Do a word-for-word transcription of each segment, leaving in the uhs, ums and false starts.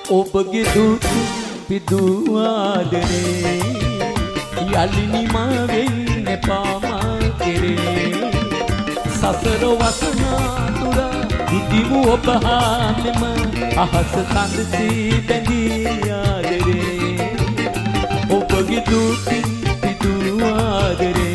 ඔබගේ දුක් පිදු ආදරේ යලි නිමා වෙන්න පාමා කෙරේ සසර වසනා තුර ඉදිමු ඔබ හාමෙම අහස සඳසී බැඳී ආදරේ ඔබගේ දුක් පිදු ආදරේ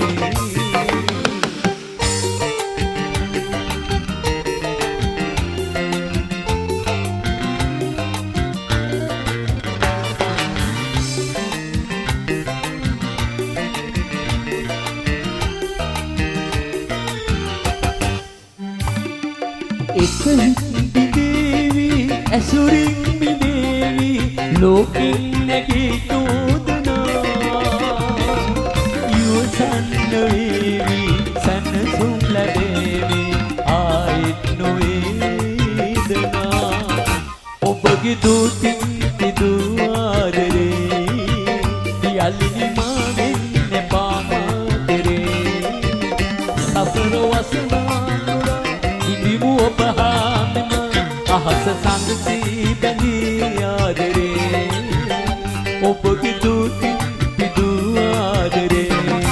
एक बिदेवी ऐसुरिंग बिदेवी लोकिन नगी तोदना युसन नवेवी सन सुमला देवी आयत नवेदना ඔබගේ දූතින් පිදු ආදරේ යලිනි මාවෙන්න පාමාතරේ සසර වසනා ඔබ හාමෙම අහස සඳසී බැඳී ආදරේ ඔබගේ දූතින් පිදු ආදරේ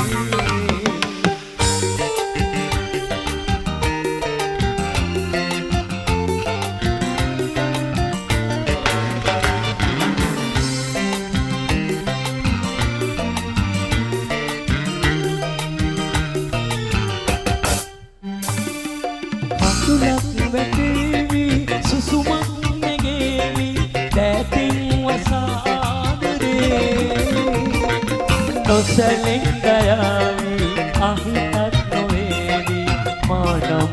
සුලක් වැටේවි සුසුමක් නැගේවි දැතින් වසාදරේ නොසැලෙන් ගයාවි අහිතක් නොවේවි මානම්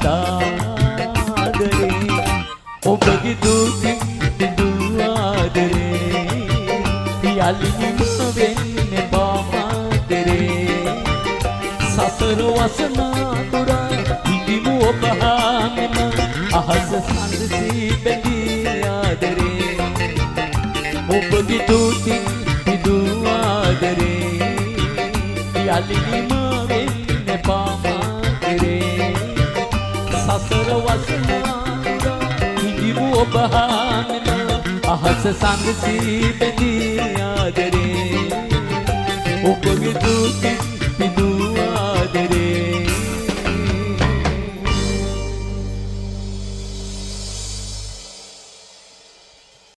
සදාදරේ ඔබගේ දූතින් පිදු ආදරේ යලිනිම වෙන්න පාමාදරේ සසර වසනා තුරා ඔබ හාමෙම අහස සඳසී බැඳී ආදරේ ඔබගේ දූතින් පිදු ආදරේ යලිනිම වෙන්න පාමාතරේ සසර වසනා ඉදිමු ඔබ හාමෙම අහස සඳසී බැඳී ආදරේ ඔබගේ දූතින්